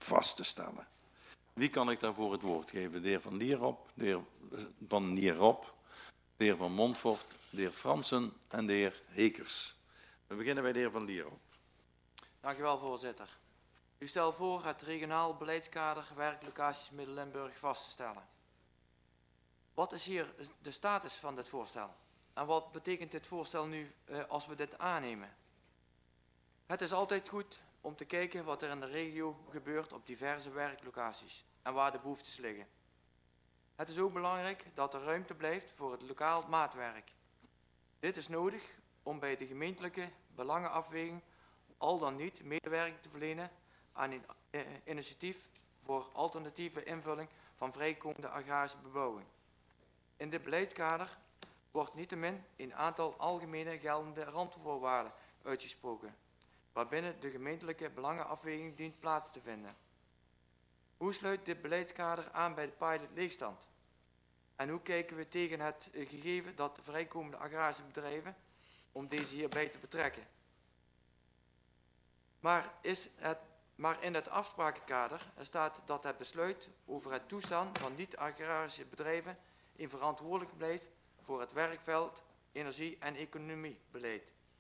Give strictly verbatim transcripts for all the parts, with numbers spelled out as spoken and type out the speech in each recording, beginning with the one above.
vast te stellen. Wie kan ik daarvoor het woord geven? De heer Van Nierop, de heer Van Nierop, de heer Van Montfort, de heer Fransen en de heer Hekers. We beginnen bij de heer Van Nierop. Dank u wel, voorzitter. U stelt voor het regionaal beleidskader werklocaties Midden-Limburg vast te stellen. Wat is hier de status van dit voorstel? En wat betekent dit voorstel nu uh, als we dit aannemen? Het is altijd goed om te kijken wat er in de regio gebeurt op diverse werklocaties en waar de behoeftes liggen. Het is ook belangrijk dat er ruimte blijft voor het lokaal maatwerk. Dit is nodig om bij de gemeentelijke belangenafweging al dan niet medewerking te verlenen aan een uh, initiatief voor alternatieve invulling van vrijkomende agrarische bebouwing. In dit beleidskader wordt niettemin een aantal algemene geldende randvoorwaarden uitgesproken, waarbinnen de gemeentelijke belangenafweging dient plaats te vinden. Hoe sluit dit beleidskader aan bij de pilot leegstand? En hoe kijken we tegen het gegeven dat de vrijkomende agrarische bedrijven, om deze hierbij te betrekken? Maar, is het, maar in het afsprakenkader staat dat het besluit over het toestaan van niet-agrarische bedrijven in verantwoordelijk blijft voor het werkveld, energie- en economiebeleid.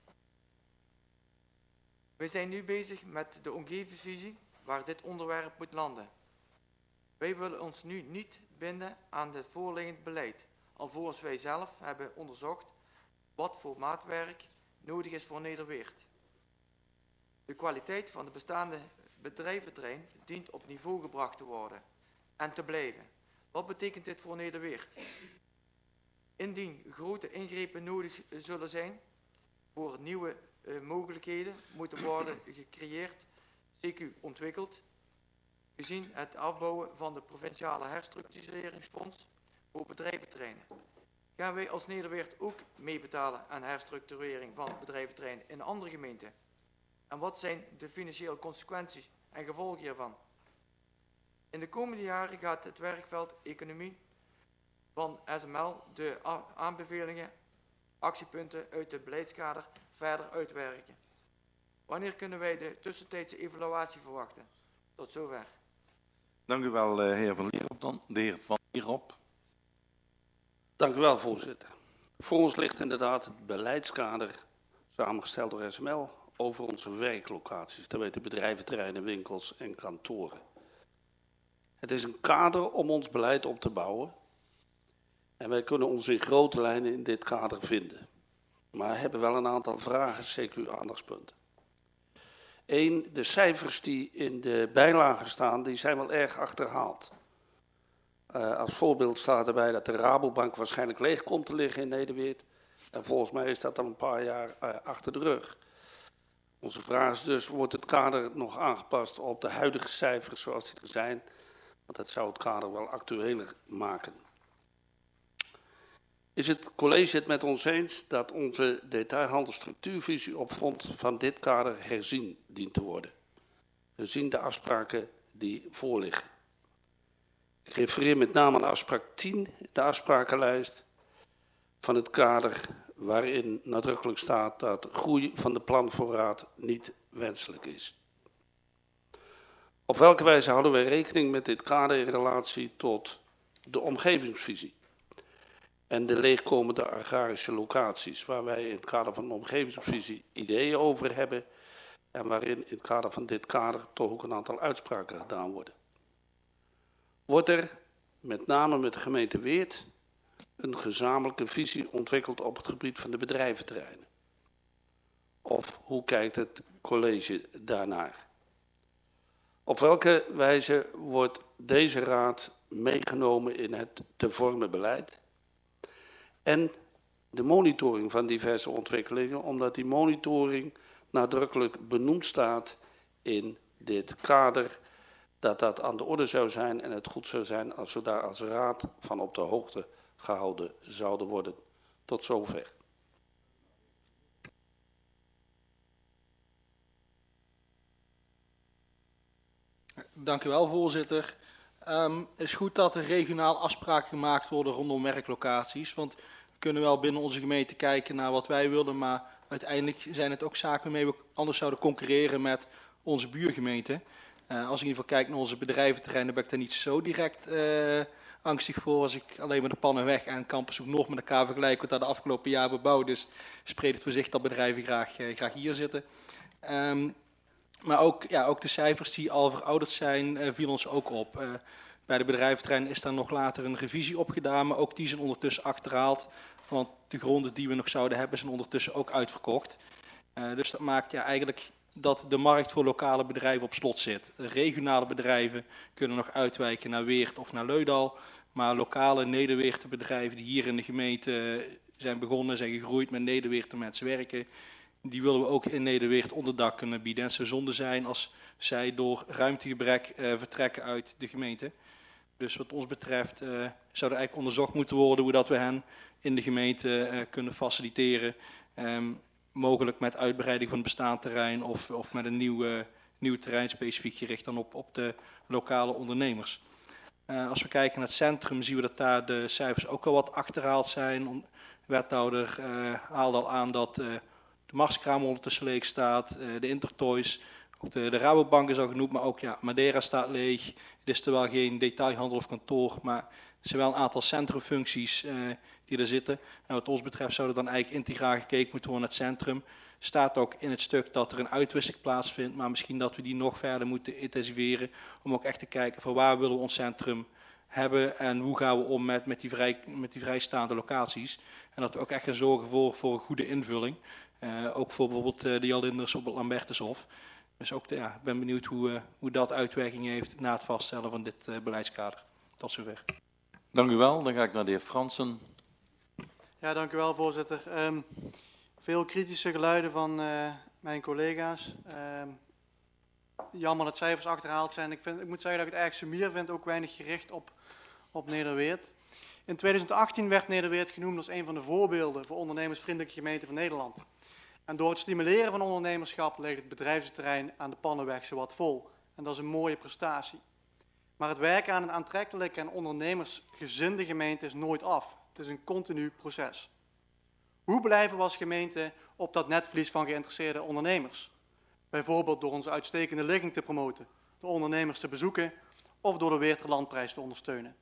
We zijn nu bezig met de omgevingsvisie waar dit onderwerp moet landen. Wij willen ons nu niet binden aan het voorliggend beleid, alvorens wij zelf hebben onderzocht wat voor maatwerk nodig is voor Nederweert. De kwaliteit van de bestaande bedrijventerrein dient op niveau gebracht te worden en te blijven. Wat betekent dit voor Nederweert? Indien grote ingrepen nodig zullen zijn voor nieuwe uh, mogelijkheden moeten worden gecreëerd, C Q ontwikkeld, gezien het afbouwen van de provinciale herstructureringsfonds voor bedrijventerreinen. Gaan wij als Nederweert ook meebetalen aan herstructurering van bedrijventerreinen in andere gemeenten? En wat zijn de financiële consequenties en gevolgen hiervan? In de komende jaren gaat het werkveld economie van S M L de aanbevelingen, actiepunten uit het beleidskader verder uitwerken. Wanneer kunnen wij de tussentijdse evaluatie verwachten? Tot zover. Dank u wel, heer Van Nierop. Dan de heer Van Nierop. Dank u wel, voorzitter. Voor ons ligt inderdaad het beleidskader, samengesteld door S M L, over onze werklocaties, te weten bedrijventerreinen, winkels en kantoren. Het is een kader om ons beleid op te bouwen en wij kunnen ons in grote lijnen in dit kader vinden. Maar hebben wel een aantal vragen, C Q-aandachtspunten. Eén, de cijfers die in de bijlagen staan, die zijn wel erg achterhaald. Uh, als voorbeeld staat erbij dat de Rabobank waarschijnlijk leeg komt te liggen in Nederweert. En volgens mij is dat al een paar jaar uh, achter de rug. Onze vraag is dus, wordt het kader nog aangepast op de huidige cijfers zoals die er zijn? Want dat zou het kader wel actueler maken. Is het college het met ons eens dat onze detailhandelsstructuurvisie op grond van dit kader herzien dient te worden? Gezien de afspraken die voorliggen. Ik refereer met name aan afspraak tien, de afsprakenlijst van het kader, waarin nadrukkelijk staat dat groei van de planvoorraad niet wenselijk is. Op welke wijze houden wij rekening met dit kader in relatie tot de omgevingsvisie en de leegkomende agrarische locaties, waar wij in het kader van de omgevingsvisie ideeën over hebben en waarin in het kader van dit kader toch ook een aantal uitspraken gedaan worden? Wordt er, met name met de gemeente Weert, een gezamenlijke visie ontwikkeld op het gebied van de bedrijventerreinen? Of hoe kijkt het college daarnaar? Op welke wijze wordt deze raad meegenomen in het te vormen beleid? En de monitoring van diverse ontwikkelingen, omdat die monitoring nadrukkelijk benoemd staat in dit kader, dat dat aan de orde zou zijn en het goed zou zijn als we daar als raad van op de hoogte gehouden zouden worden. Tot zover. Dank u wel, voorzitter. Um, het is goed dat er regionaal afspraken gemaakt worden rondom werklocaties, want we kunnen wel binnen onze gemeente kijken naar wat wij willen, maar uiteindelijk zijn het ook zaken waarmee we anders zouden concurreren met onze buurgemeenten. Uh, als ik in ieder geval kijk naar onze bedrijventerreinen, ben ik daar niet zo direct uh, angstig voor. Als ik alleen maar de Pannenweg en Campushoek Noord met elkaar vergelijk, wat daar de afgelopen jaar bebouwd is, spreekt het voor zich dat bedrijven graag, uh, graag hier zitten. Um, maar ook, ja, ook de cijfers die al verouderd zijn, uh, viel ons ook op. Uh, bij de bedrijventerreinen is daar nog later een revisie op gedaan, maar ook die zijn ondertussen achterhaald. Want de gronden die we nog zouden hebben zijn ondertussen ook uitverkocht. Uh, dus dat maakt ja, eigenlijk dat de markt voor lokale bedrijven op slot zit. Regionale bedrijven kunnen nog uitwijken naar Weert of naar Leudal. Maar lokale Nederweerten bedrijven die hier in de gemeente zijn begonnen, zijn gegroeid met Nederweerten mensen werken, die willen we ook in Nederweert onderdak kunnen bieden. En het zou zonde zijn als zij door ruimtegebrek uh, vertrekken uit de gemeente. Dus wat ons betreft uh, zou er eigenlijk onderzocht moeten worden hoe dat we hen in de gemeente uh, kunnen faciliteren. Um, mogelijk met uitbreiding van het bestaand terrein of, of met een nieuw, uh, nieuw terrein specifiek gericht dan op, op de lokale ondernemers. Uh, als we kijken naar het centrum zien we dat daar de cijfers ook al wat achterhaald zijn. De wethouder uh, haalde al aan dat uh, de Marskraam ondertussen leeg staat, uh, de Intertoys. De, de Rabobank is al genoemd, maar ook ja, Madeira staat leeg. Het is terwijl geen detailhandel of kantoor, maar er zijn wel een aantal centrumfuncties uh, die er zitten. En wat ons betreft zou er dan eigenlijk integraal gekeken moeten worden naar het centrum. Staat ook in het stuk dat er een uitwisseling plaatsvindt, maar misschien dat we die nog verder moeten intensiveren. Om ook echt te kijken van waar willen we ons centrum hebben en hoe gaan we om met, met, die, vrij, met die vrijstaande locaties. En dat we ook echt gaan zorgen voor, voor een goede invulling. Uh, ook voor bijvoorbeeld uh, de Jan Linders op het Lambertushof. Dus ook de, ja, ik ben benieuwd hoe, uh, hoe dat uitwerking heeft na het vaststellen van dit uh, beleidskader. Tot zover. Dank u wel. Dan ga ik naar de heer Fransen. Ja, dank u wel, voorzitter. Um, veel kritische geluiden van uh, mijn collega's. Um, jammer dat cijfers achterhaald zijn. Ik, vind, ik moet zeggen dat ik het erg sumier vind, ook weinig gericht op, op Nederweert. In twintig achttien werd Nederweert genoemd als een van de voorbeelden voor ondernemersvriendelijke gemeenten van Nederland. En door het stimuleren van ondernemerschap leegt het bedrijventerrein aan de Pannenweg zowat vol. En dat is een mooie prestatie. Maar het werken aan een aantrekkelijke en ondernemersgezinde gemeente is nooit af. Het is een continu proces. Hoe blijven we als gemeente op dat netvlies van geïnteresseerde ondernemers? Bijvoorbeeld door onze uitstekende ligging te promoten, de ondernemers te bezoeken of door de Weerterlandprijs te ondersteunen.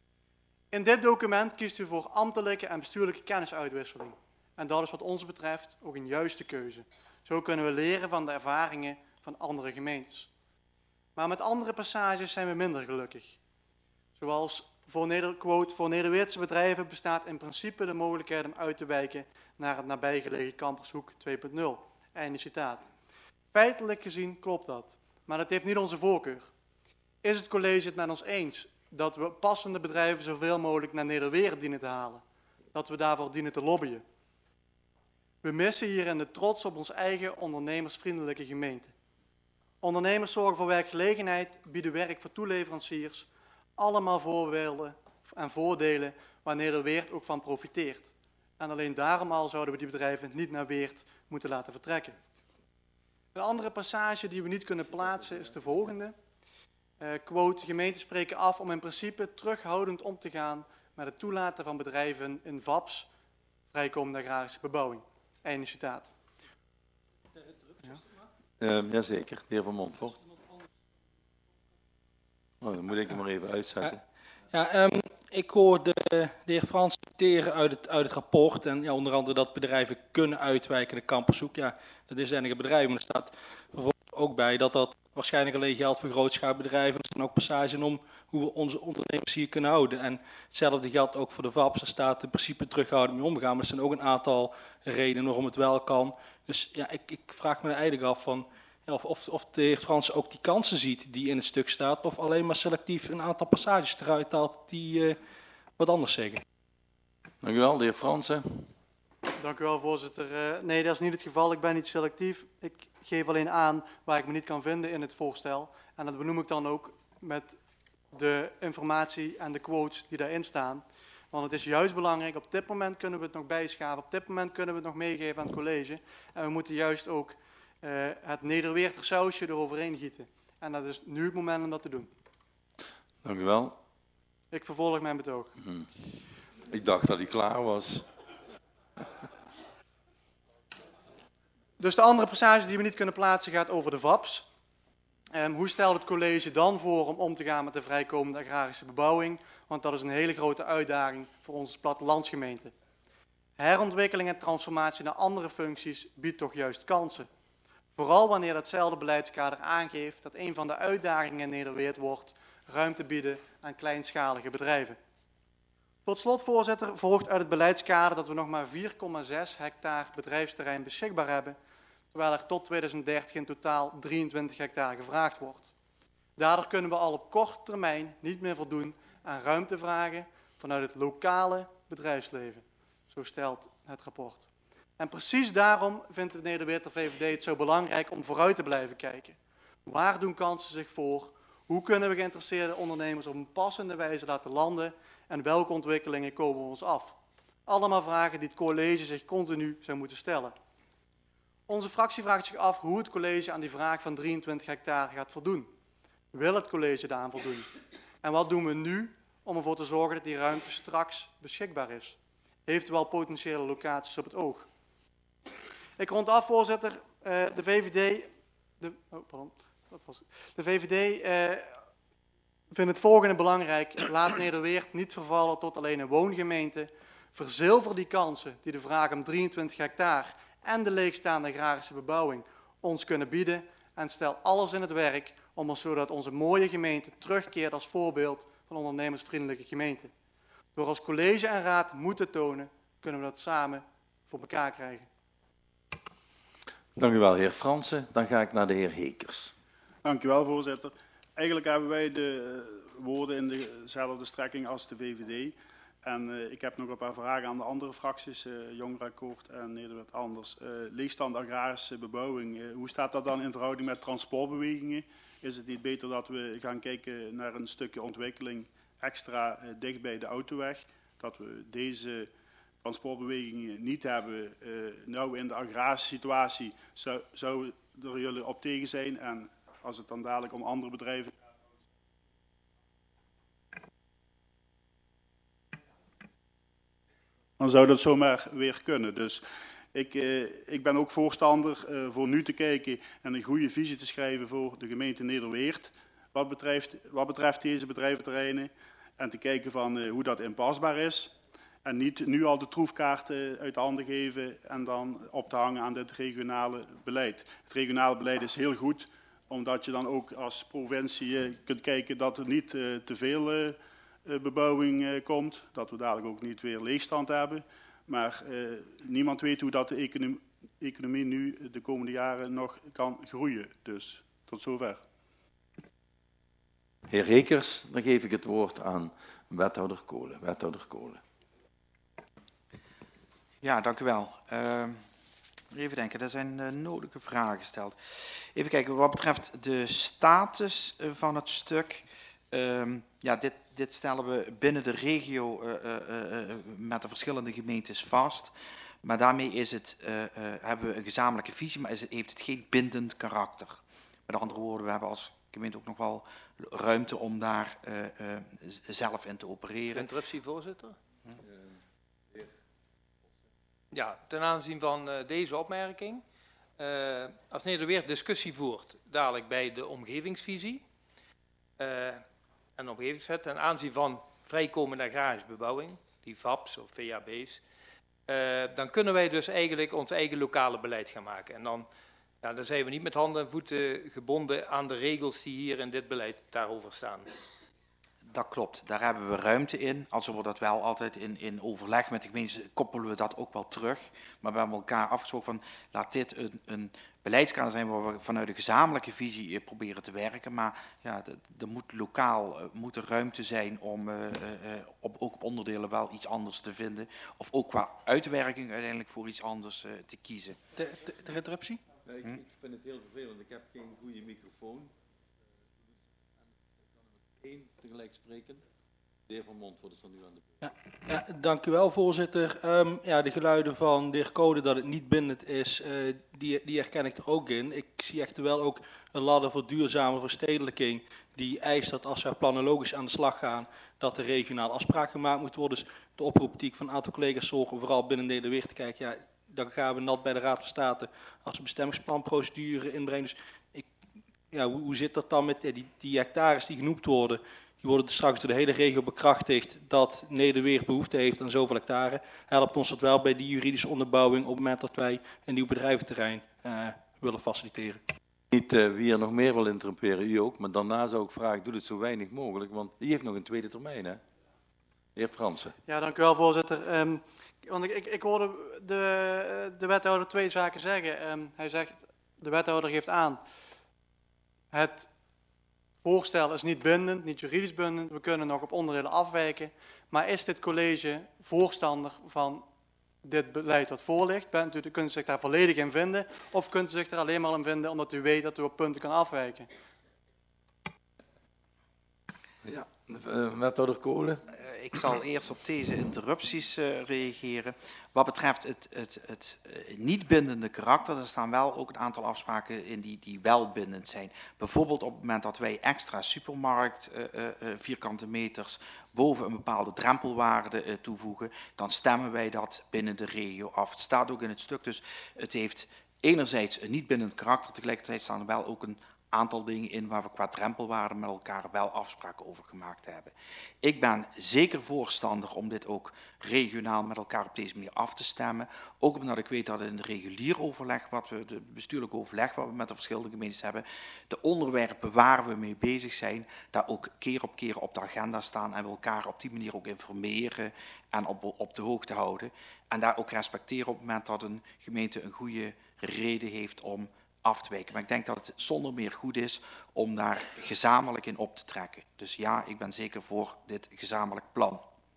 In dit document kiest u voor ambtelijke en bestuurlijke kennisuitwisseling. En dat is wat ons betreft ook een juiste keuze. Zo kunnen we leren van de ervaringen van andere gemeentes. Maar met andere passages zijn we minder gelukkig. Zoals voor, Neder, quote, voor Nederweertse bedrijven bestaat in principe de mogelijkheid om uit te wijken naar het nabijgelegen Campershoek twee punt nul. Einde citaat. Feitelijk gezien klopt dat, maar dat heeft niet onze voorkeur. Is het college het met ons eens dat we passende bedrijven zoveel mogelijk naar Nederweert dienen te halen? Dat we daarvoor dienen te lobbyen? We missen hierin de trots op ons eigen ondernemersvriendelijke gemeente. Ondernemers zorgen voor werkgelegenheid, bieden werk voor toeleveranciers. Allemaal voorbeelden en voordelen waar Nederweert ook van profiteert. En alleen daarom al zouden we die bedrijven niet naar Weert moeten laten vertrekken. Een andere passage die we niet kunnen plaatsen is de volgende. Uh, quote, gemeenten spreken af om in principe terughoudend om te gaan met het toelaten van bedrijven in V A B's, vrijkomende agrarische bebouwing. Einde citaat. Ja. Uh, jazeker, de heer Van Montfort. Oh, dan moet ik hem maar even uitzetten. Ja, um, ik hoor de, de heer Frans citeren uit het, uit het rapport. En ja, onder andere dat bedrijven kunnen uitwijken naar Campershoek. Ja, dat is enige bedrijven. Maar er staat bijvoorbeeld ook bij dat dat waarschijnlijk alleen geldt voor grootschaalbedrijven. Er staan ook passages in om hoe we onze ondernemers hier kunnen houden. En hetzelfde geldt ook voor de V A B's. Er staat in principe terughoudend mee omgaan. Maar er zijn ook een aantal redenen waarom het wel kan. Dus ja, ik, ik vraag me er eigenlijk af van ja, of, of, of de heer Frans ook die kansen ziet die in het stuk staat. Of alleen maar selectief een aantal passages eruit haalt die uh, wat anders zeggen. Dank u wel, de heer Fransen. Dank u wel, voorzitter. Uh, nee, dat is niet het geval. Ik ben niet selectief. Ik geef alleen aan waar ik me niet kan vinden in het voorstel. En dat benoem ik dan ook met de informatie en de quotes die daarin staan. Want het is juist belangrijk, op dit moment kunnen we het nog bijschaven, op dit moment kunnen we het nog meegeven aan het college. En we moeten juist ook uh, het Nederweerter sausje eroverheen gieten. En dat is nu het moment om dat te doen. Dank u wel. Ik vervolg mijn betoog. Hmm. Ik dacht dat hij klaar was. Dus de andere passage die we niet kunnen plaatsen gaat over de V A B's. Um, hoe stelt het college dan voor om om te gaan met de vrijkomende agrarische bebouwing? Want dat is een hele grote uitdaging voor onze plattelandsgemeenten. Herontwikkeling en transformatie naar andere functies biedt toch juist kansen. Vooral wanneer datzelfde beleidskader aangeeft dat een van de uitdagingen in Nederweert wordt ruimte bieden aan kleinschalige bedrijven. Tot slot, voorzitter, volgt uit het beleidskader dat we nog maar vier komma zes hectare bedrijfsterrein beschikbaar hebben, terwijl er tot tweeduizend dertig in totaal drieëntwintig hectare gevraagd wordt. Daardoor kunnen we al op korte termijn niet meer voldoen aan ruimtevragen vanuit het lokale bedrijfsleven. Zo stelt het rapport. En precies daarom vindt de Nederweerter V V D het zo belangrijk om vooruit te blijven kijken. Waar doen kansen zich voor? Hoe kunnen we geïnteresseerde ondernemers op een passende wijze laten landen? En welke ontwikkelingen komen ons af? Allemaal vragen die het college zich continu zou moeten stellen. Onze fractie vraagt zich af hoe het college aan die vraag van drieëntwintig hectare gaat voldoen. Wil het college daaraan voldoen? En wat doen we nu om ervoor te zorgen dat die ruimte straks beschikbaar is? Heeft u al potentiële locaties op het oog? Ik rond af, voorzitter. Uh, de V V D, de, oh, pardon, dat was het. De V V D uh, vindt het volgende belangrijk. Laat Nederweert niet vervallen tot alleen een woongemeente. Verzilver die kansen die de vraag om drieëntwintig hectare en de leegstaande agrarische bebouwing ons kunnen bieden. En stel alles in het werk om ons zodat onze mooie gemeente terugkeert als voorbeeld van ondernemersvriendelijke gemeente. Door als college en raad moeten tonen, kunnen we dat samen voor elkaar krijgen. Dank u wel, heer Fransen. Dan ga ik naar de heer Hekers. Dank u wel, voorzitter. Eigenlijk hebben wij de uh, woorden in dezelfde strekking als de V V D. En uh, ik heb nog een paar vragen aan de andere fracties, uh, Jongerakkoord en Nederweert Anders. Uh, leegstaande agrarische bebouwing, uh, hoe staat dat dan in verhouding met transportbewegingen? Is het niet beter dat we gaan kijken naar een stukje ontwikkeling extra uh, dicht bij de autoweg? Dat we deze transportbewegingen niet hebben. Uh, nou, in de agrarische situatie zou, zou er jullie op tegen zijn. En als het dan dadelijk om andere bedrijven gaat. Dan zou dat zomaar weer kunnen. Dus ik, uh, ik ben ook voorstander uh, voor nu te kijken en een goede visie te schrijven voor de gemeente Nederweert. Wat betreft, wat betreft deze bedrijventerreinen. En te kijken van uh, hoe dat inpasbaar is. En niet nu al de troefkaarten uit de handen geven en dan op te hangen aan het regionale beleid. Het regionale beleid is heel goed, omdat je dan ook als provincie uh, kunt kijken dat er niet uh, te veel uh, bebouwing uh, komt. Dat we dadelijk ook niet weer leegstand hebben. Maar uh, niemand weet hoe dat de economie, economie nu de komende jaren nog kan groeien. Dus tot zover. Heer Hekers, dan geef ik het woord aan wethouder Kolen. Wethouder Kolen. Ja, dank u wel. Uh, even denken, er zijn uh, nodige vragen gesteld. Even kijken, wat betreft de status uh, van het stuk. Uh, ja, dit, dit stellen we binnen de regio uh, uh, uh, met de verschillende gemeentes vast. Maar daarmee is het, uh, uh, hebben we een gezamenlijke visie, maar is het, heeft het geen bindend karakter. Met andere woorden, we hebben als gemeente ook nog wel ruimte om daar uh, uh, zelf in te opereren. Interruptie, voorzitter. Hm? Ja, ten aanzien van uh, deze opmerking. Uh, als Nederweert discussie voert, dadelijk bij de omgevingsvisie uh, en omgevingswet, ten aanzien van vrijkomende agrarische bebouwing, die V A B's of V A B's, uh, dan kunnen wij dus eigenlijk ons eigen lokale beleid gaan maken. En dan, ja, dan zijn we niet met handen en voeten gebonden aan de regels die hier in dit beleid daarover staan. Dat klopt, daar hebben we ruimte in. Als we dat wel altijd in, in overleg met de gemeente koppelen we dat ook wel terug. Maar we hebben elkaar afgesproken van laat dit een, een beleidskader zijn waar we vanuit een gezamenlijke visie proberen te werken. Maar ja, er moet lokaal uh, moet er ruimte zijn om uh, uh, op, ook op onderdelen wel iets anders te vinden. Of ook qua uitwerking uiteindelijk voor iets anders uh, te kiezen. De, de, de interruptie? Ja, ik, ik vind het heel vervelend, ik heb geen goede microfoon. Eén tegelijk spreken. De heer Van Montfort is er nu aan de beurt. Ja, ja, dank u wel, voorzitter. Um, ja, de geluiden van de heer Code dat het niet bindend is, uh, die, die herken ik er ook in. Ik zie echter wel ook een ladder voor duurzame verstedelijking die eist dat als wij planologisch aan de slag gaan, dat er regionaal afspraken gemaakt moeten worden. Dus de oproep die ik van een aantal collega's zorg om vooral binnen Nederweert te kijken, ja, dan gaan we nat bij de Raad van State als we bestemmingsplanprocedure inbrengen. Dus ik ja, hoe, hoe zit dat dan met die, die hectares die genoemd worden? Die worden dus straks door de hele regio bekrachtigd dat Nederweert behoefte heeft aan zoveel hectare. Helpt ons dat wel bij die juridische onderbouwing op het moment dat wij een nieuw bedrijventerrein uh, willen faciliteren? Niet uh, wie er nog meer wil interrumperen, u ook. Maar daarna zou ik vragen, doe het zo weinig mogelijk. Want die heeft nog een tweede termijn, hè? De heer Fransen. Ja, dank u wel, voorzitter. Um, want ik, ik, ik hoorde de, de wethouder twee zaken zeggen. Um, hij zegt, de wethouder geeft aan, het voorstel is niet bindend, niet juridisch bindend. We kunnen nog op onderdelen afwijken. Maar is dit college voorstander van dit beleid wat voor ligt? Bent u, kunt u zich daar volledig in vinden? Of kunt u zich er alleen maar in vinden omdat u weet dat u op punten kan afwijken? Ja, uh, wethouder Kolen. Uh, ik zal eerst op deze interrupties uh, reageren. Wat betreft het, het, het uh, niet bindende karakter, er staan wel ook een aantal afspraken in die, die wel bindend zijn. Bijvoorbeeld op het moment dat wij extra supermarkt uh, uh, vierkante meters boven een bepaalde drempelwaarde uh, toevoegen, dan stemmen wij dat binnen de regio af. Het staat ook in het stuk, dus het heeft enerzijds een niet bindend karakter, tegelijkertijd staan er wel ook een aantal dingen in waar we qua drempelwaarden met elkaar wel afspraken over gemaakt hebben. Ik ben zeker voorstander om dit ook regionaal met elkaar op deze manier af te stemmen. Ook omdat ik weet dat in het regulier overleg, wat we, de bestuurlijke overleg wat we met de verschillende gemeentes hebben, de onderwerpen waar we mee bezig zijn, daar ook keer op keer op de agenda staan en we elkaar op die manier ook informeren en op, op de hoogte houden. En daar ook respecteren op het moment dat een gemeente een goede reden heeft om af te wijken. Maar ik denk dat het zonder meer goed is om daar gezamenlijk in op te trekken. Dus ja, ik ben zeker voor dit gezamenlijk plan.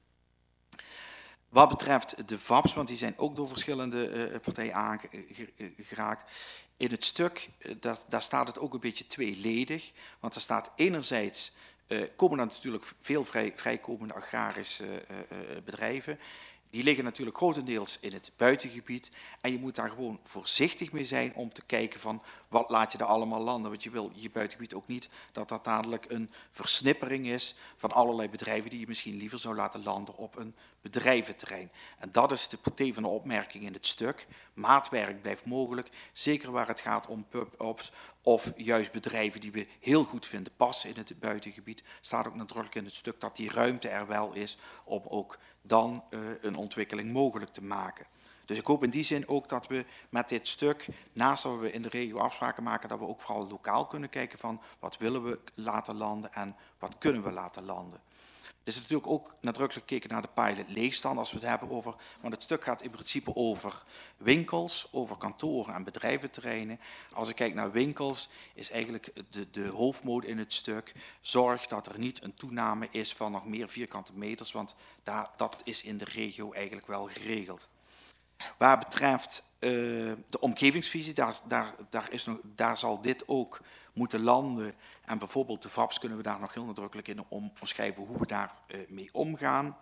Wat betreft de V A B's, want die zijn ook door verschillende uh, partijen aangeraakt. In het stuk, uh, daar, daar staat het ook een beetje tweeledig. Want er staat enerzijds, uh, komen er natuurlijk veel vrij, vrijkomende agrarische uh, uh, bedrijven. Die liggen natuurlijk grotendeels in het buitengebied en je moet daar gewoon voorzichtig mee zijn om te kijken van wat laat je daar allemaal landen. Want je wil je buitengebied ook niet dat dat dadelijk een versnippering is van allerlei bedrijven die je misschien liever zou laten landen op een bedrijventerrein. En dat is de portée van de opmerking in het stuk. Maatwerk blijft mogelijk, zeker waar het gaat om pub-ups of juist bedrijven die we heel goed vinden passen in het buitengebied. Staat ook nadrukkelijk in het stuk dat die ruimte er wel is om ook dan uh, een ontwikkeling mogelijk te maken. Dus ik hoop in die zin ook dat we met dit stuk, naast dat we in de regio afspraken maken, dat we ook vooral lokaal kunnen kijken van wat willen we laten landen en wat kunnen we laten landen. Er is natuurlijk ook nadrukkelijk gekeken naar de pilot leegstand als we het hebben over, want het stuk gaat in principe over winkels, over kantoren en bedrijventerreinen. Als ik kijk naar winkels is eigenlijk de, de hoofdmoot in het stuk, zorg dat er niet een toename is van nog meer vierkante meters, want daar, dat is in de regio eigenlijk wel geregeld. Waar betreft uh, de omgevingsvisie, daar, daar, daar, is nog, daar zal dit ook moeten landen. En bijvoorbeeld de V A B's kunnen we daar nog heel nadrukkelijk in omschrijven hoe we daar uh, mee omgaan.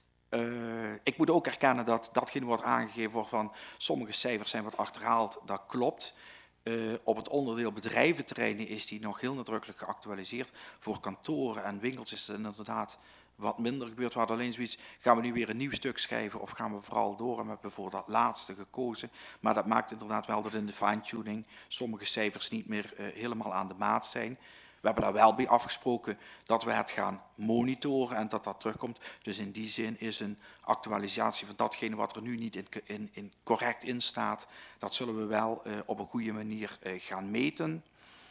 Uh, ik moet ook erkennen dat datgene wordt aangegeven wordt van sommige cijfers zijn wat achterhaald, dat klopt. Uh, op het onderdeel bedrijventerreinen is die nog heel nadrukkelijk geactualiseerd. Voor kantoren en winkels is het inderdaad wat minder gebeurt. We hadden alleen zoiets, gaan we nu weer een nieuw stuk schrijven of gaan we vooral door? En we hebben voor dat laatste gekozen. Maar dat maakt inderdaad wel dat in de fine-tuning sommige cijfers niet meer uh, helemaal aan de maat zijn. We hebben daar wel bij afgesproken dat we het gaan monitoren en dat dat terugkomt. Dus in die zin is een actualisatie van datgene wat er nu niet in, in, in correct in staat, dat zullen we wel uh, op een goede manier uh, gaan meten.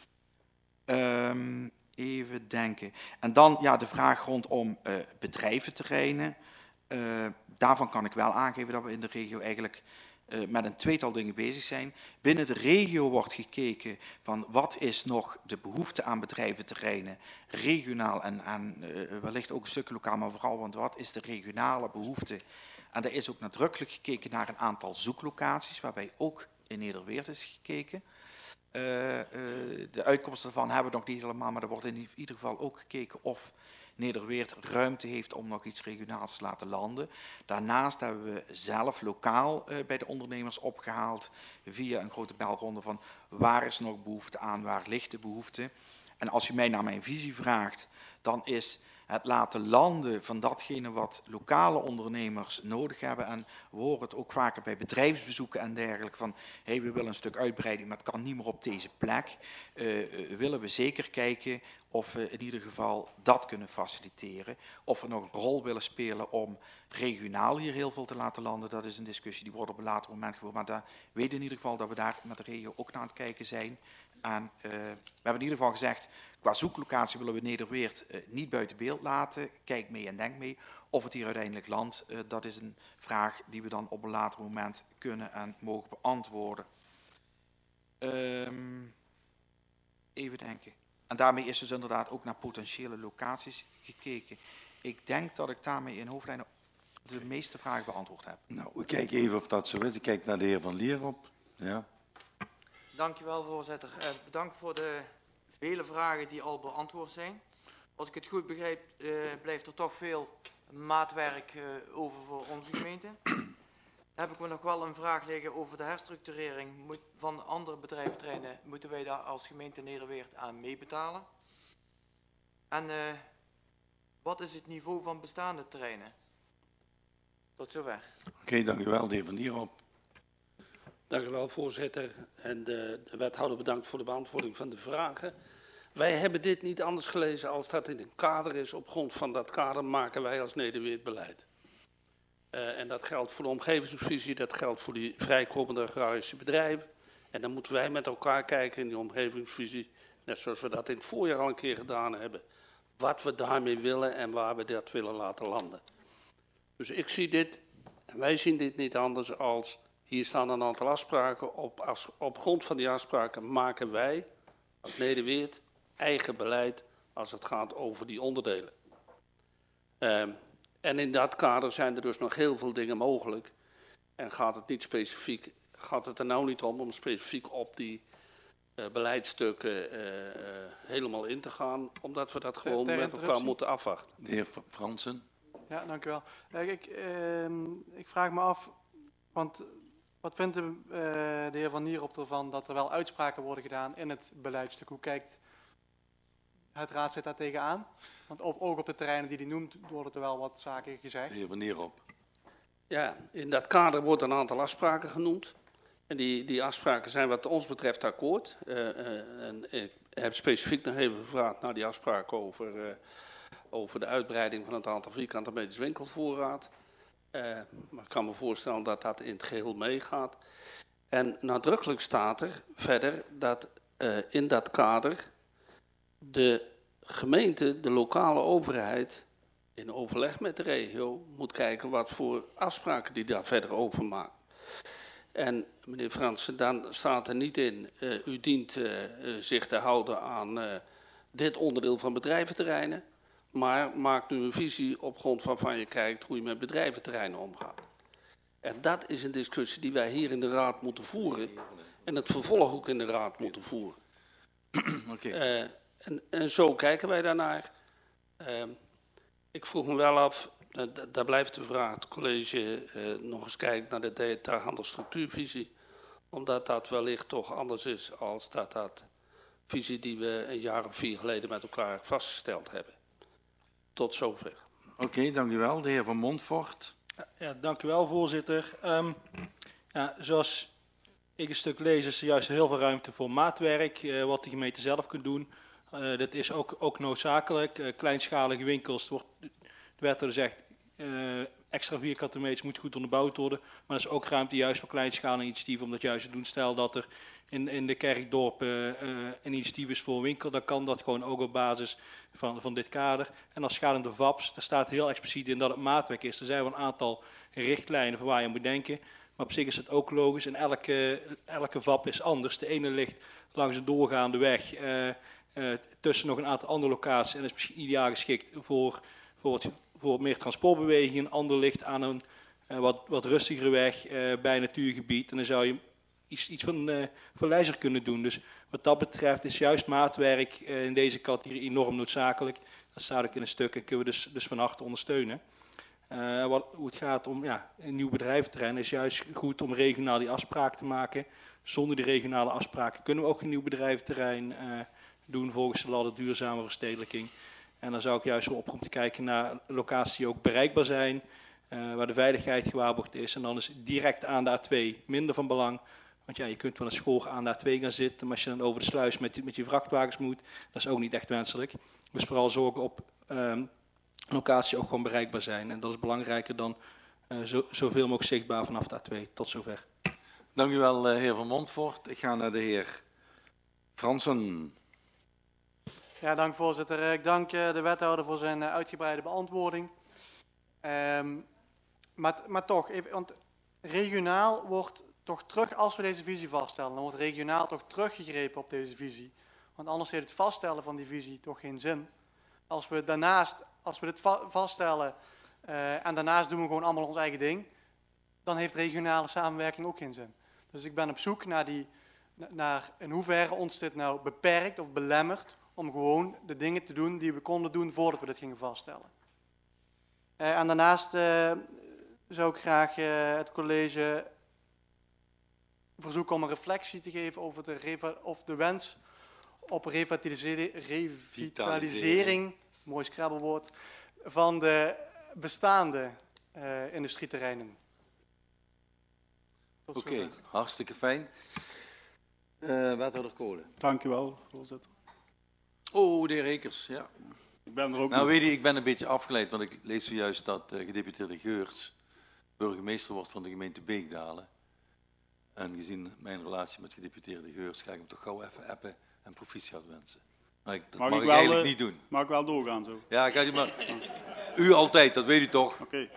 Um, even denken. En dan ja, de vraag rondom uh, bedrijventerreinen. Uh, daarvan kan ik wel aangeven dat we in de regio eigenlijk uh, met een tweetal dingen bezig zijn. Binnen de regio wordt gekeken van wat is nog de behoefte aan bedrijventerreinen, regionaal en, en uh, wellicht ook een stuk lokaal, maar vooral want wat is de regionale behoefte. En er is ook nadrukkelijk gekeken naar een aantal zoeklocaties, waarbij ook in Nederweert is gekeken. Uh, uh, de uitkomsten daarvan hebben we nog niet helemaal, maar er wordt in ieder geval ook gekeken of Nederweert ruimte heeft om nog iets regionaals te laten landen. Daarnaast hebben we zelf lokaal uh, bij de ondernemers opgehaald via een grote belronde van waar is nog behoefte aan, waar ligt de behoefte. En als u mij naar mijn visie vraagt, dan is het laten landen van datgene wat lokale ondernemers nodig hebben. En we horen het ook vaker bij bedrijfsbezoeken en dergelijke van, hey, we willen een stuk uitbreiding, maar het kan niet meer op deze plek. Uh, willen we zeker kijken of we in ieder geval dat kunnen faciliteren. Of we nog een rol willen spelen om regionaal hier heel veel te laten landen. Dat is een discussie die wordt op een later moment gevoerd. Maar daar weten we in ieder geval dat we daar met de regio ook naar aan het kijken zijn. En uh, we hebben in ieder geval gezegd, qua zoeklocatie willen we Nederweert uh, niet buiten beeld laten. Kijk mee en denk mee. Of het hier uiteindelijk landt, uh, dat is een vraag die we dan op een later moment kunnen en mogen beantwoorden. Um, even denken. En daarmee is dus inderdaad ook naar potentiële locaties gekeken. Ik denk dat ik daarmee in hoofdlijnen de meeste vragen beantwoord heb. Nou, ik kijk even of dat zo is. Ik kijk naar de heer Van Lierop. Ja. Dankjewel, voorzitter. Uh, bedankt voor de vele vragen die al beantwoord zijn. Als ik het goed begrijp, uh, blijft er toch veel maatwerk uh, over voor onze gemeente. Dan heb ik me nog wel een vraag liggen over de herstructurering moet, van andere bedrijventerreinen. Moeten wij daar als gemeente Nederweert aan meebetalen? En uh, wat is het niveau van bestaande terreinen? Tot zover. Oké, okay, dank u wel, de heer Van Lierop. Dank u wel, voorzitter. En de, de wethouder bedankt voor de beantwoording van de vragen. Wij hebben dit niet anders gelezen als dat in een kader is. Op grond van dat kader maken wij als Nederweert beleid. Uh, en dat geldt voor de omgevingsvisie, dat geldt voor die vrijkomende agrarische bedrijven. En dan moeten wij met elkaar kijken in die omgevingsvisie, net zoals we dat in het voorjaar al een keer gedaan hebben, wat we daarmee willen en waar we dat willen laten landen. Dus ik zie dit, en wij zien dit niet anders als, hier staan een aantal afspraken, op, als, op grond van die afspraken maken wij als Nederweert eigen beleid als het gaat over die onderdelen. Uh, en in dat kader zijn er dus nog heel veel dingen mogelijk. En gaat het niet specifiek, gaat het er nou niet om om specifiek op die uh, beleidsstukken uh, uh, helemaal in te gaan, omdat we dat gewoon met elkaar moeten afwachten. De heer Fransen. Ja, dank u wel. Ik, uh, ik vraag me af, want wat vindt de, uh, de heer Van Nierop ervan dat er wel uitspraken worden gedaan in het beleidstuk? Hoe kijkt het raadslid daar tegenaan? Want op, ook op de terreinen die hij noemt worden er wel wat zaken gezegd. De heer Van Nierop. Ja, in dat kader wordt een aantal afspraken genoemd. En die, die afspraken zijn wat ons betreft akkoord. Uh, uh, en ik heb specifiek nog even gevraagd naar die afspraken over, uh, over de uitbreiding van het aantal vierkante meters winkelvoorraad. Uh, maar ik kan me voorstellen dat dat in het geheel meegaat. En nadrukkelijk staat er verder dat uh, in dat kader de gemeente, de lokale overheid, in overleg met de regio moet kijken wat voor afspraken die daar verder over maakt. En meneer Fransen, dan staat er niet in, uh, u dient uh, uh, zich te houden aan uh, dit onderdeel van bedrijventerreinen, maar maakt nu een visie op grond waarvan je kijkt hoe je met bedrijventerreinen omgaat. En dat is een discussie die wij hier in de raad moeten voeren en het vervolg ook in de raad moeten voeren. Okay. Uh, en, en zo kijken wij daarnaar. Uh, ik vroeg me wel af, uh, daar blijft de vraag, het college uh, nog eens kijkt naar de detailhandelsstructuurvisie, omdat dat wellicht toch anders is als dat dat visie die we een jaar of vier geleden met elkaar vastgesteld hebben. Tot zover. Oké, okay, dank u wel. De heer Van Montfort. Ja, ja, dank u wel, voorzitter. Um, ja, zoals ik een stuk lees, is er juist heel veel ruimte voor maatwerk, uh, wat de gemeente zelf kunt doen. Uh, dat is ook, ook noodzakelijk. Uh, kleinschalige winkels, wordt, er werd er gezegd, uh, extra vierkante meters moet goed onderbouwd worden. Maar er is ook ruimte juist voor kleinschalige initiatieven om dat juist te doen. Stel dat er in, in de kerkdorpen uh, een initiatief is voor een winkel, dan kan dat gewoon ook op basis van, van dit kader. En als het gaat om de V A P's, daar staat heel expliciet in dat het maatwerk is. Er zijn wel een aantal richtlijnen van waar je moet denken. Maar op zich is het ook logisch en elke, elke V A P is anders. De ene ligt langs een doorgaande weg, uh, uh, tussen nog een aantal andere locaties en is misschien ideaal geschikt voor, voor, wat, voor meer transportbeweging. Een ander ligt aan een uh, wat, wat rustigere weg uh, bij een natuurgebied. En dan zou je iets, iets van uh, verlijzer kunnen doen. Dus wat dat betreft is juist maatwerk uh, in deze categorie enorm noodzakelijk. Dat staat ook in een stuk en kunnen we dus, dus van harte ondersteunen. Uh, wat, hoe het gaat om ja, een nieuw bedrijventerrein is juist goed om regionaal die afspraak te maken. Zonder die regionale afspraken kunnen we ook een nieuw bedrijventerrein uh, doen volgens de ladder duurzame verstedelijking. En dan zou ik juist wel oproepen te kijken naar locaties die ook bereikbaar zijn, uh, waar de veiligheid gewaarborgd is. En dan is direct aan de A twee minder van belang. Want ja, je kunt wel een school aan de A twee gaan zitten, maar als je dan over de sluis met, met je vrachtwagens moet, dat is ook niet echt wenselijk. Dus vooral zorgen op um, locaties ook gewoon bereikbaar zijn. En dat is belangrijker dan uh, zo, zoveel mogelijk zichtbaar vanaf de A twee. Tot zover. Dank u wel, heer Van Montfort. Ik ga naar de heer Fransen. Ja, dank voorzitter. Ik dank uh, de wethouder voor zijn uh, uitgebreide beantwoording. Um, maar, maar toch, even, want regionaal wordt toch terug, als we deze visie vaststellen, dan wordt regionaal toch teruggegrepen op deze visie. Want anders heeft het vaststellen van die visie toch geen zin. Als we daarnaast, als we dit va vaststellen uh, en daarnaast doen we gewoon allemaal ons eigen ding, dan heeft regionale samenwerking ook geen zin. Dus ik ben op zoek naar, die, naar in hoeverre ons dit nou beperkt of belemmert om gewoon de dingen te doen die we konden doen voordat we dit gingen vaststellen. Uh, en daarnaast uh, zou ik graag uh, het college verzoeken om een reflectie te geven over de, of de wens op revitalisering, revitalisering mooi scrabbelwoord, van de bestaande uh, industrieterreinen. Oké, okay, hartstikke fijn. Uh, wethouder Kolen. Dank u wel, voorzitter. Oh, de heer Rekers, ja. Ik ben er ook nou, nog. weet je, ik ben een beetje afgeleid, want ik lees zojuist dat uh, gedeputeerde Geurts burgemeester wordt van de gemeente Beekdalen. En gezien mijn relatie met gedeputeerde Geurts ga ik hem toch gauw even appen en proficiat wensen. Maar ik, dat mag, mag ik, ik wel, eigenlijk niet doen. Mag ik wel doorgaan zo? Ja, gaat u maar. U altijd, dat weet u toch? Oké. Okay.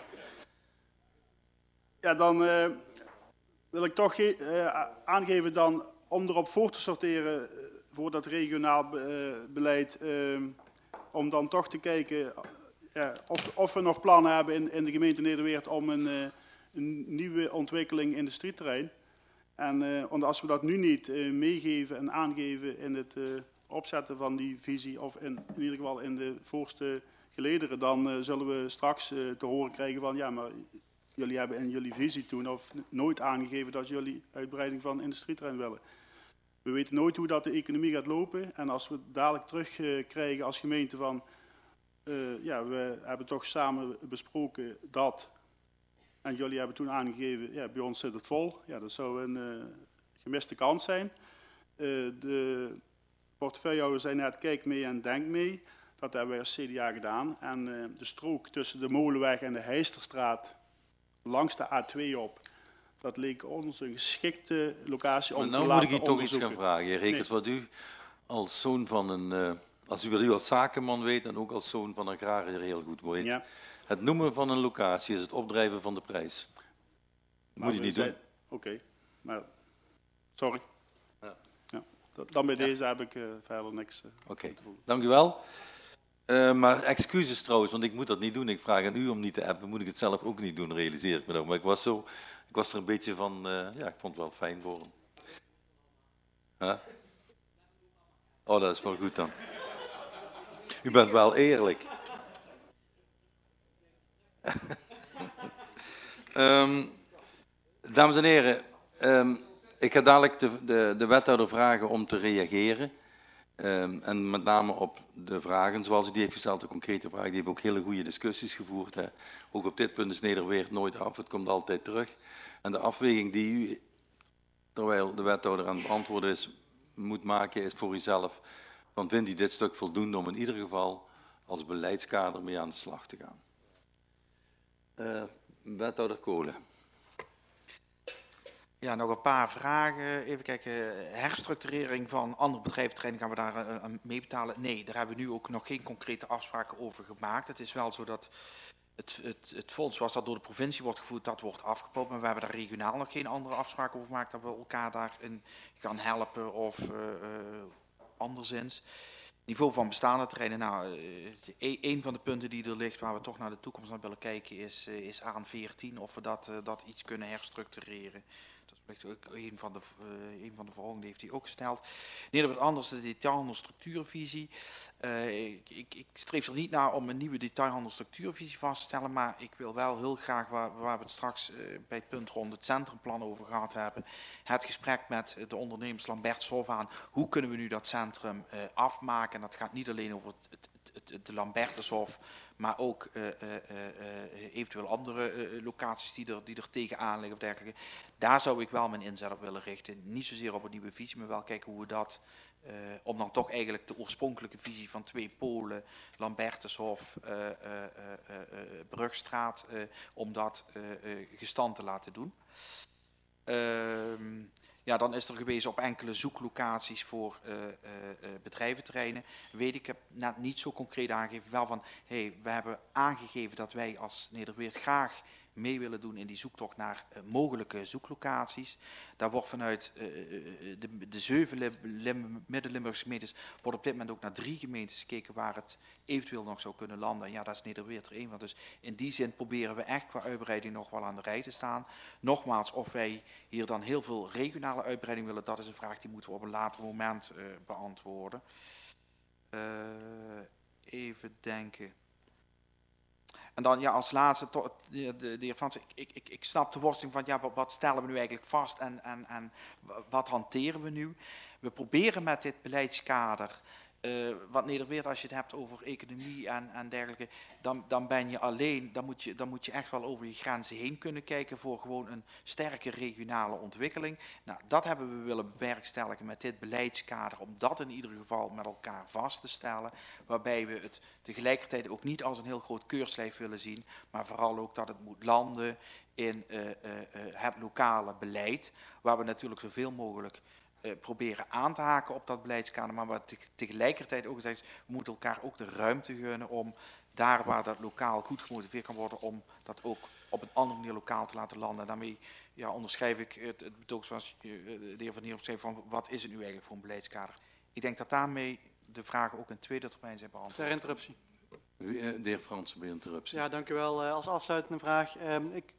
Ja, dan uh, wil ik toch uh, aangeven dan om erop voor te sorteren uh, voor dat regionaal uh, beleid, uh, om dan toch te kijken uh, of, of we nog plannen hebben in, in de gemeente Nederweert om een, uh, een nieuwe ontwikkeling industrieterrein. En uh, want als we dat nu niet uh, meegeven en aangeven in het uh, opzetten van die visie, of in, in ieder geval in de voorste gelederen, dan uh, zullen we straks uh, te horen krijgen van ja, maar jullie hebben in jullie visie toen of nooit aangegeven dat jullie uitbreiding van industrieterrein willen. We weten nooit hoe dat de economie gaat lopen en als we dadelijk terugkrijgen uh, als gemeente van uh, ja, we hebben toch samen besproken dat en jullie hebben toen aangegeven, ja, bij ons zit het vol. Ja, dat zou een uh, gemiste kans zijn. Uh, de portefeuillehouder zei net, kijk mee en denk mee. Dat hebben wij als C D A gedaan. En uh, de strook tussen de Molenweg en de Heisterstraat langs de A twee op, dat leek ons een geschikte locatie om maar te nou laten moet ik u toch iets onderzoeken. gaan vragen, heer Rekers, nee. Wat u als zoon van een, uh, als u wat u als zakenman weet en ook als zoon van een agrariër heel goed weet. Ja. Het noemen van een locatie is het opdrijven van de prijs. Dat maar moet je niet zijn... doen. Oké, okay. maar sorry. Ja. Ja. Dan bij ja. deze heb ik uh, verder niks uh, Oké, okay. Dank u wel. Uh, maar excuses trouwens, want ik moet dat niet doen. Ik vraag aan u om niet te appen, moet ik het zelf ook niet doen, realiseer ik me nog. Maar ik was, zo, ik was er een beetje van, uh, ja, ik vond het wel fijn voor hem. Huh? Oh, dat is wel goed dan. U bent wel eerlijk. um, dames en heren, um, ik ga dadelijk de, de, de wethouder vragen om te reageren. Um, en met name op de vragen zoals u die heeft gesteld, de concrete vragen, die hebben ook hele goede discussies gevoerd. Hè. Ook op dit punt is Nederweert nooit af, het komt altijd terug. En de afweging die u, terwijl de wethouder aan het beantwoorden is, moet maken, is voor uzelf. Want vindt u dit stuk voldoende om in ieder geval als beleidskader mee aan de slag te gaan? Uh, wethouder Kolen. Ja, nog een paar vragen. Even kijken, herstructurering van andere bedrijventerreinen, gaan we daar uh, mee betalen? Nee, daar hebben we nu ook nog geen concrete afspraken over gemaakt. Het is wel zo dat het, het, het fonds zoals dat door de provincie wordt gevoerd, dat wordt afgeplopt. Maar we hebben daar regionaal nog geen andere afspraken over gemaakt, dat we elkaar daarin gaan helpen of uh, uh, anderszins. Niveau van bestaande terreinen, nou, uh, een van de punten die er ligt waar we toch naar de toekomst naar willen kijken is, uh, is A veertien, of we dat, uh, dat iets kunnen herstructureren. Ook een van de, uh, een van de verhogingen heeft hij ook gesteld. Nee, dat wordt anders, de detailhandelstructuurvisie. Uh, ik, ik, ik streef er niet naar om een nieuwe detailhandelstructuurvisie vast te stellen, maar ik wil wel heel graag, waar, waar we het straks uh, bij het punt rond het centrumplan over gehad hebben, het gesprek met de ondernemers Lambertshof aan, hoe kunnen we nu dat centrum uh, afmaken? En dat gaat niet alleen over het, het het, de Lambertushof, maar ook uh, uh, uh, eventueel andere uh, locaties die er, die er tegenaan liggen of dergelijke. Daar zou ik wel mijn inzet op willen richten. Niet zozeer op een nieuwe visie, maar wel kijken hoe we dat, uh, om dan toch eigenlijk de oorspronkelijke visie van twee polen, Lambertushof, uh, uh, uh, uh, Brugstraat, uh, om dat uh, uh, gestand te laten doen. Uh, Ja, dan is er gewezen op enkele zoeklocaties voor uh, uh, bedrijventerreinen. Weet ik, heb net niet zo concreet aangegeven, wel van, hey, we hebben aangegeven dat wij als Nederweert graag mee willen doen in die zoektocht naar uh, mogelijke zoeklocaties. Daar wordt vanuit uh, de, de zeven Lim, Lim, Midden-Limburgse gemeentes, wordt op dit moment ook naar drie gemeentes gekeken waar het eventueel nog zou kunnen landen. En ja, daar is Nederweert er één van. Dus in die zin proberen we echt qua uitbreiding nog wel aan de rij te staan. Nogmaals, of wij hier dan heel veel regionale uitbreiding willen, dat is een vraag die moeten we op een later moment uh, beantwoorden. Uh, even denken. En dan ja, als laatste, de, de, de heer Frans, ik, ik, ik, ik snap de worsteling van ja, wat, wat stellen we nu eigenlijk vast en, en, en wat hanteren we nu? We proberen met dit beleidskader, uh, wat Nederweert, als je het hebt over economie en, en dergelijke, dan, dan ben je alleen, dan moet je, dan moet je echt wel over je grenzen heen kunnen kijken voor gewoon een sterke regionale ontwikkeling. Nou, dat hebben we willen bewerkstelligen met dit beleidskader, om dat in ieder geval met elkaar vast te stellen, waarbij we het tegelijkertijd ook niet als een heel groot keurslijf willen zien, maar vooral ook dat het moet landen in uh, uh, uh, het lokale beleid, waar we natuurlijk zoveel mogelijk Uh, proberen aan te haken op dat beleidskader, maar wat te tegelijkertijd ook gezegd, we moeten elkaar ook de ruimte gunnen om daar waar dat lokaal goed gemotiveerd kan worden, om dat ook op een andere manier lokaal te laten landen. En daarmee ja, onderschrijf ik het, het betoog zoals uh, de heer Van Heer zei van wat is het nu eigenlijk voor een beleidskader. Ik denk dat daarmee de vragen ook in tweede termijn zijn beantwoord. Ter interruptie. De heer Fransen bij interruptie. Ja, dank u wel. Uh, als afsluitende vraag. Um, ik,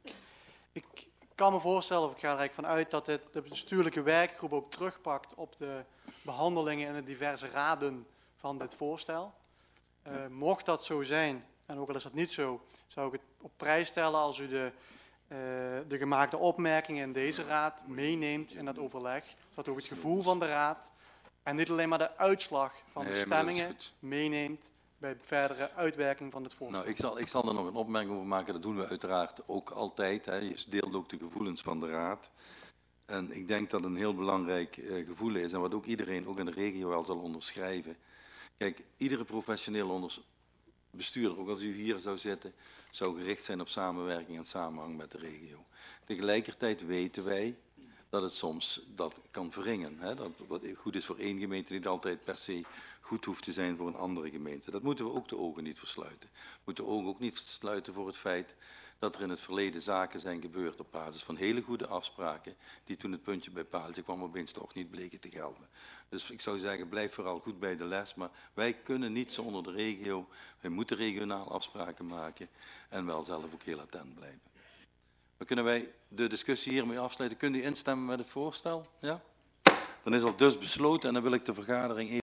ik Ik kan me voorstellen, of ik ga er eigenlijk vanuit, dat dit de bestuurlijke werkgroep ook terugpakt op de behandelingen in de diverse raden van dit voorstel. Uh, mocht dat zo zijn, en ook al is dat niet zo, zou ik het op prijs stellen als u de, uh, de gemaakte opmerkingen in deze raad meeneemt in dat overleg. Dat ook het gevoel van de raad en niet alleen maar de uitslag van de Nee, stemmingen meeneemt bij verdere uitwerking van het voorstel. Nou, ik zal, ik zal er nog een opmerking over maken. Dat doen we uiteraard ook altijd. Hè. Je deelt ook de gevoelens van de raad. En ik denk dat een heel belangrijk uh, gevoel is. En wat ook iedereen, ook in de regio, wel zal onderschrijven. Kijk, iedere professionele onders bestuurder, ook als u hier zou zitten, zou gericht zijn op samenwerking en samenhang met de regio. Tegelijkertijd weten wij dat het soms dat kan verringen. Hè? Dat wat goed is voor één gemeente niet altijd per se goed hoeft te zijn voor een andere gemeente. Dat moeten we ook de ogen niet versluiten. We moeten de ogen ook niet versluiten voor het feit dat er in het verleden zaken zijn gebeurd op basis van hele goede afspraken, die toen het puntje bij paaltje kwam opeens toch niet bleken te gelden. Dus ik zou zeggen, blijf vooral goed bij de les, maar wij kunnen niet zonder de regio, wij moeten regionaal afspraken maken en wel zelf ook heel attent blijven. Dan kunnen wij de discussie hiermee afsluiten. Kunt u instemmen met het voorstel? Ja? Dan is al dus besloten en dan wil ik de vergadering even